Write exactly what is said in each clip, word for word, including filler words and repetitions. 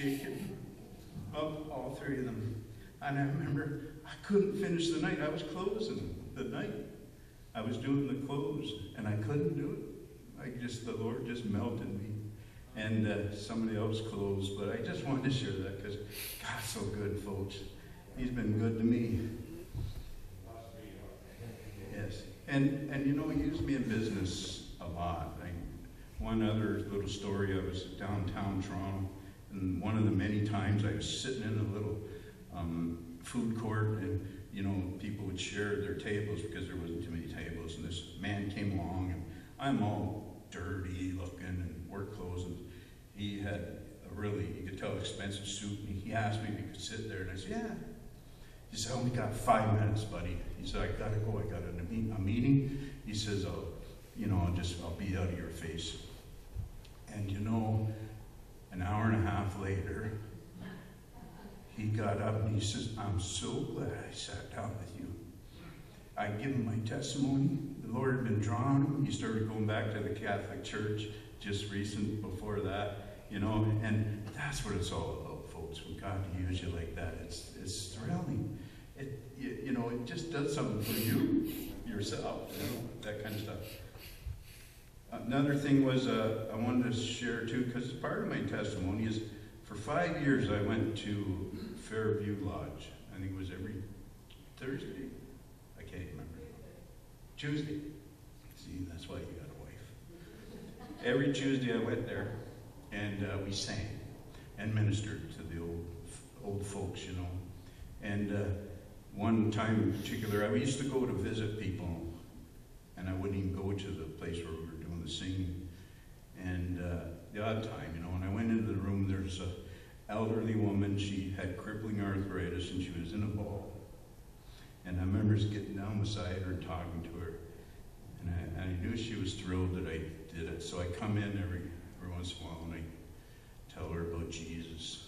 shaking up, all three of them. And I remember I couldn't finish the night. I was closing the night. I was doing the close, and I couldn't do it. I just, the Lord just melted me. And uh, somebody else closed, but I just wanted to share that because God's so good, folks. He's been good to me. Yes. And, and you know, he used me in business a lot. I, one other little story, I was downtown Toronto, and one of the many times I was sitting in a little um, food court, and you know, people would share their tables because there wasn't too many tables, and this man came along, and I'm all dirty looking and work clothes, and he had a really, you could tell, expensive suit, and he asked me if he could sit there, and I said, yeah. He said, I only got five minutes, buddy. He said, I gotta go, I got a meeting. He says, I'll, you know, I'll just, I'll be out of your face. And you know, an hour and a half later, he got up and he says, I'm so glad I sat down with you. I give him my testimony. The Lord had been drawing him. He started going back to the Catholic Church just recent before that, you know, and that's what it's all about, folks. When God uses you like that, it's it's thrilling. It you, you know, it just does something for you yourself, you know, that kind of stuff. Another thing was uh, I wanted to share too, because part of my testimony is for five years I went to Fairview Lodge. I think it was every Thursday. I can't remember. Tuesday. See, that's why you got a wife. Every Tuesday I went there, and uh, we sang and ministered to the old old folks, you know. And uh, one time in particular, I used to go to visit people, and I wouldn't even go to the place where we were doing the singing. And uh, the odd time, you know, when I went into the room, there's a elderly woman. She had crippling arthritis, and she was in a ball. And I remember just getting down beside her and talking to her. And I, and I knew she was thrilled that I did it. So I come in every, every once in a while, and I tell her about Jesus.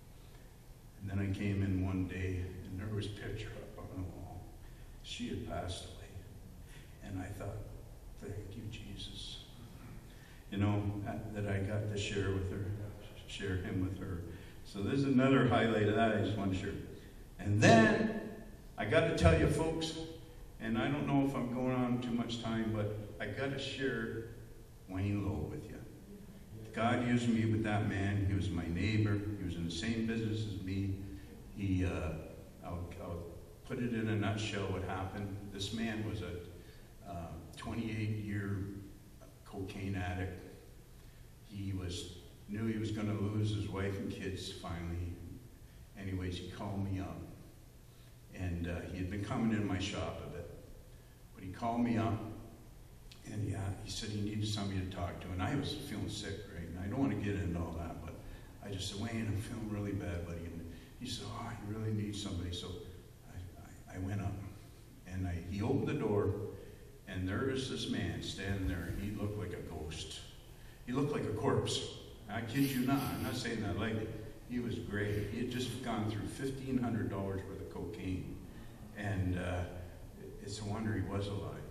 And then I came in one day, and there was a picture up on the wall. She had passed away. And I thought, thank you, Jesus. You know, that, that I got to share with her, share him with her. So there's another highlight of that I just want to share. And then, I got to tell you, folks, and I don't know if I'm going on too much time, but I got to share Wayne Lowe with you. God used me with that man. He was my neighbor. He was in the same business as me. He, uh, I'll, I'll put it in a nutshell what happened. This man was a uh, twenty-eight year cocaine addict. He was knew he was going to lose his wife and kids finally. Anyways, he called me up. And uh, he had been coming in my shop a bit. But he called me up, and yeah, he said he needed somebody to talk to. And I was feeling sick, right? And I don't want to get into all that, but I just said, Wayne, I'm feeling really bad, buddy. And he said, oh, you really need somebody. So I, I, I went up, and I, he opened the door, and there was this man standing there. He looked like a ghost. He looked like a corpse. I kid you not. I'm not saying that lightly. He was great. He had just gone through fifteen hundred dollars worth of cocaine. And uh, it's a wonder he was alive.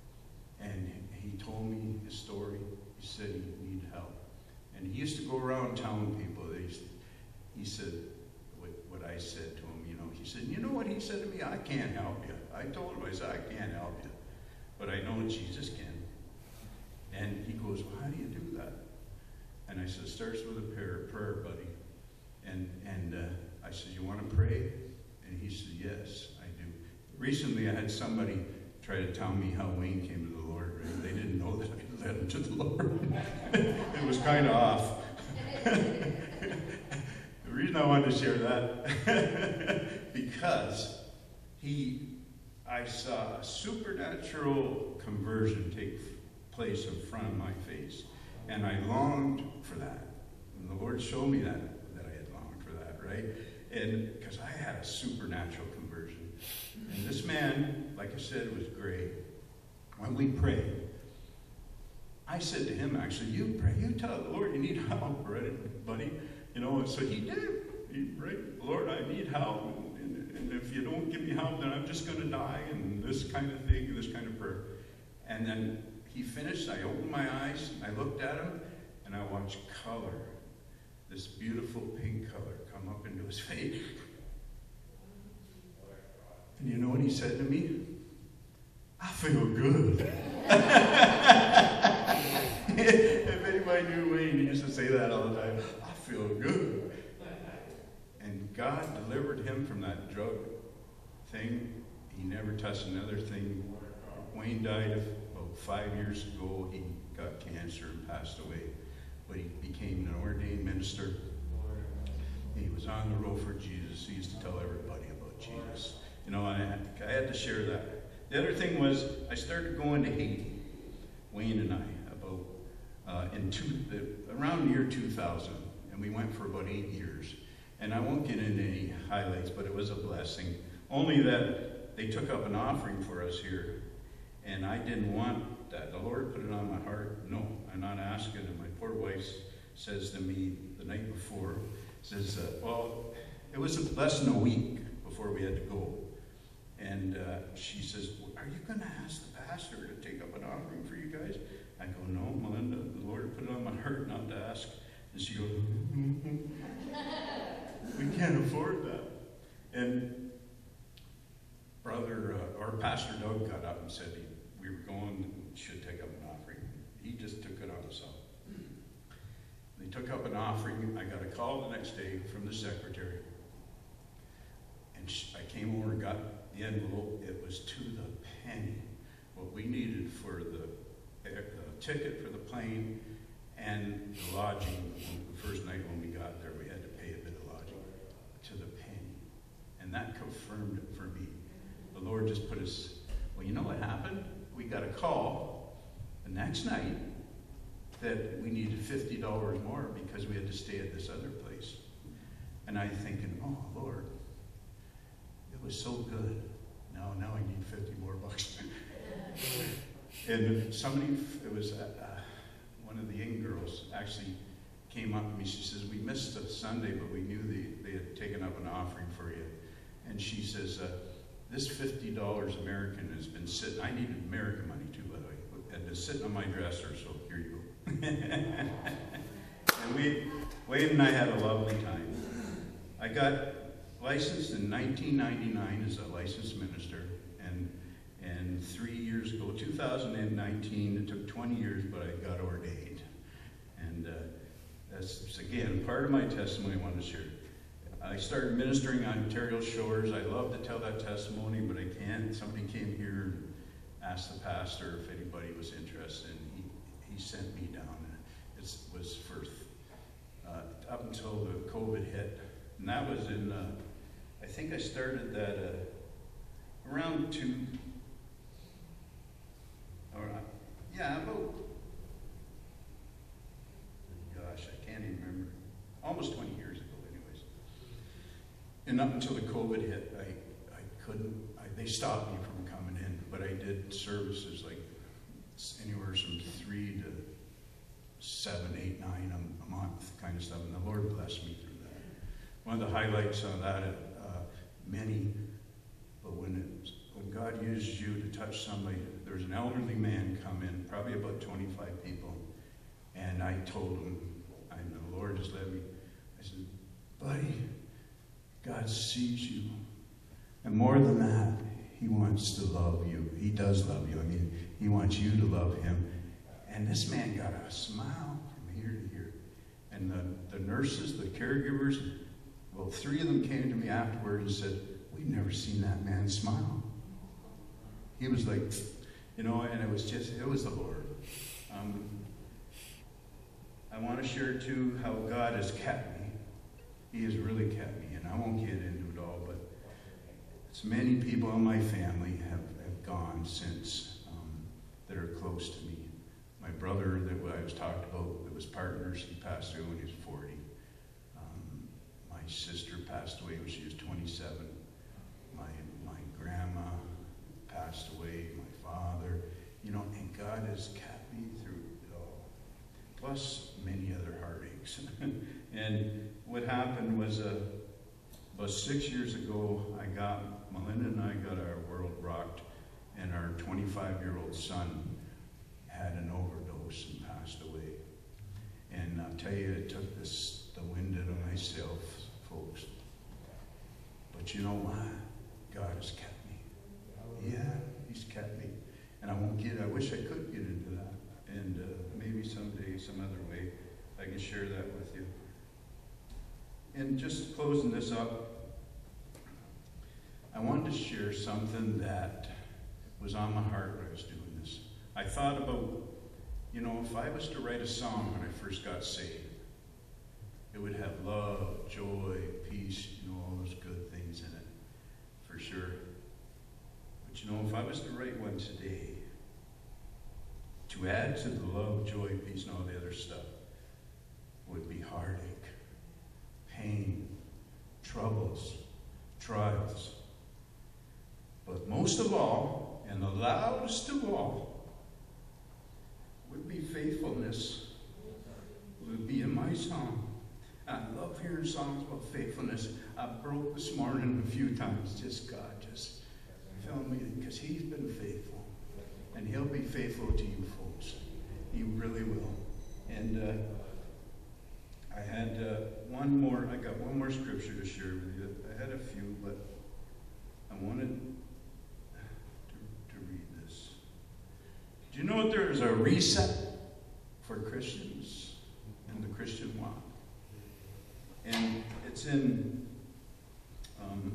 And he told me his story. He said he needed help. And he used to go around telling people, that he, he said what, what I said to him, you know. He said, you know what he said to me? I can't help you. I told him, I said, I can't help you. But I know Jesus can. And he goes, well, how do you do that? And I said, it starts with a prayer, prayer buddy. And, and uh, I said, you want to pray? And he said, yes, I do. Recently, I had somebody try to tell me how Wayne came to the Lord. Right? They didn't know that I led him to the Lord. It was kind of off. The reason I wanted to share that, because he, I saw a supernatural conversion take place in front of my face. And I longed for that. And the Lord showed me that. Right? And because I had a supernatural conversion. And this man, like I said, was great. When we prayed, I said to him, actually, you pray, you tell the Lord you need help, right, buddy? You know, so he did. He, right? Lord, I need help. And, and, and if you don't give me help, then I'm just going to die. And this kind of thing, this kind of prayer. And then he finished. I opened my eyes. I looked at him, and I watched color. this beautiful pink color come up into his face. And you know what he said to me? I feel good. If anybody knew Wayne, he used to say that all the time. I feel good. And God delivered him from that drug thing. He never touched another thing. Wayne died about five years ago. He got cancer and passed away. But he became an ordained minister. He was on the road for Jesus. He used to tell everybody about Jesus. You know, I, I had to share that. The other thing was, I started going to Haiti, Wayne and I, about uh, in two, the, around the year two thousand, and we went for about eight years. And I won't get into any highlights, but it was a blessing. Only that they took up an offering for us here, and I didn't want that. The Lord put it on my heart. No, I'm not asking. And my poor wife says to me the night before, says, uh, well, it was less than a week before we had to go. And uh, she says, well, are you going to ask the pastor to take up an offering for you guys? I go, no, Melinda, the Lord put it on my heart not to ask. And she goes, mm-hmm. We can't afford that. And brother, uh, or Pastor Doug got up and said he, we were going, should take up an offering. He just took it on himself. They took up an offering. I got a call the next day from the secretary. And she, I came over and got the envelope. It was to the penny what we needed for the, the ticket for the plane and the lodging. The first night when we got there, we had to pay a bit of lodging to the penny. And that confirmed it for me. The Lord just put us, well, you know what happened? We got a call the next night that we needed fifty dollars more because we had to stay at this other place. And I thinking, oh, Lord, it was so good. Now, now I need fifty more bucks. And somebody, it was uh, uh, one of the young girls actually came up to me. She says, we missed a Sunday, but we knew they, they had taken up an offering for you. And she says, uh, this fifty dollars American has been sitting, I needed American money too, by the way, and it's sitting on my dresser, so here you go. And we, Wade and I had a lovely time. I got licensed in nineteen ninety-nine as a licensed minister, and and three years ago, two thousand nineteen, it took twenty years, but I got ordained. And uh, that's, again, part of my testimony I want to share. I started ministering on Ontario shores. I love to tell that testimony, but I can't. Somebody came here and asked the pastor if anybody was interested, and he, he sent me down. It was for uh, up until the COVID hit, and that was in, uh, I think I started that uh, around two, or uh, yeah, about, gosh, I can't even remember, almost twenty years ago anyways. And up until the COVID hit, I, I couldn't, I, they stopped me from coming in, but I did services like anywhere from three to seven, eight, nine a, a month kind of stuff, and the Lord blessed me through that. One of the highlights of that, uh, many, but when, it, when God uses you to touch somebody, there was an elderly man come in, probably about twenty-five people, and I told him, and the Lord just led me, I said, buddy, God sees you, and more than that, he wants to love you. He does love you. I mean, he wants you to love him. And this man got a smile from here to here. And the, the nurses, the caregivers, well, three of them came to me afterward and said, we've never seen that man smile. He was like, you know, and it was just, it was the Lord. Um, I want to share, too, how God has kept me. He has really kept me, and I won't get into it all, but so many people in my family have, have gone since um, that are close to me. My brother that I was talked about, that was partners, he passed away when he was forty. Um, my sister passed away when she was twenty-seven. My, my grandma passed away, my father, you know, and God has kept me through it all. Plus many other heartaches. And what happened was uh, about six years ago, I got, Melinda and I got our world rocked, and our twenty-five-year-old son had an overdose and passed away. And I'll tell you, it took this, the wind myself, folks. But you know what? God has kept me. Yeah, he's kept me. And I won't get, I wish I could get into that. And uh, maybe someday, some other way, I can share that with you. And just closing this up, I wanted to share something that was on my heart when I was doing this. I thought about, you know, if I was to write a song when I first got saved, it would have love, joy, peace, you know, all those good things in it, for sure. But you know, if I was to write one today, to add to the love, joy, peace, and all the other stuff, would be heartache, pain, troubles, trials. But most of all, and the loudest of all, would be faithfulness. Would be in my song. I love hearing songs about faithfulness. I broke this morning a few times. Just God, just fill me, because he's been faithful. And he'll be faithful to you folks. He really will. And uh, I had uh, one more, I got one more scripture to share with you. I had a few, but I wanted to, to read this. Do you know that there is a reset for Christians in the Christian walk? And it's in um,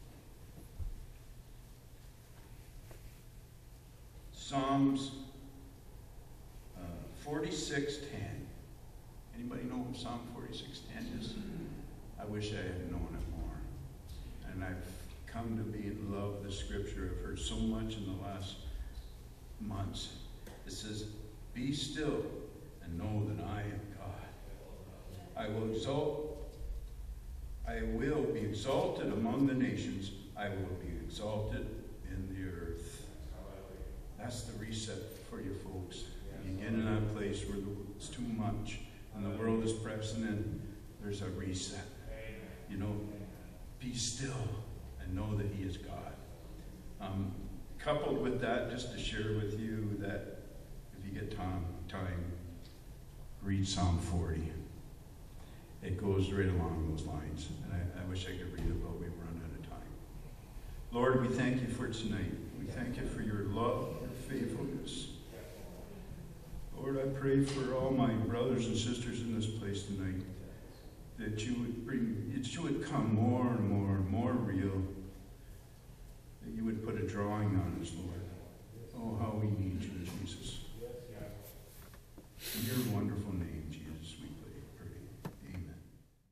Psalms uh, forty-six ten. Anybody know what Psalm forty-six ten is? I wish I had known it more. And I've come to be in love with the scripture. I've heard so much in the last months. It says, "Be still and know that I am God. I will exalt, I will be exalted among the nations. I will be exalted in the earth." That's the reset for you folks. You get in that place where it's too much and the world is pressing in, there's a reset. You know, be still and know that he is God. Um, coupled with that, just to share with you that if you get time, time read Psalm forty. It goes right along those lines. And I, I wish I could read it, but we've run out of time. Lord, we thank you for tonight. We thank you for your love, your faithfulness. Lord, I pray for all my brothers and sisters in this place tonight, that you would bring, that you would come more and more and more real, that you would put a drawing on us, Lord. Oh, how we need you, Jesus. In your wonderful name.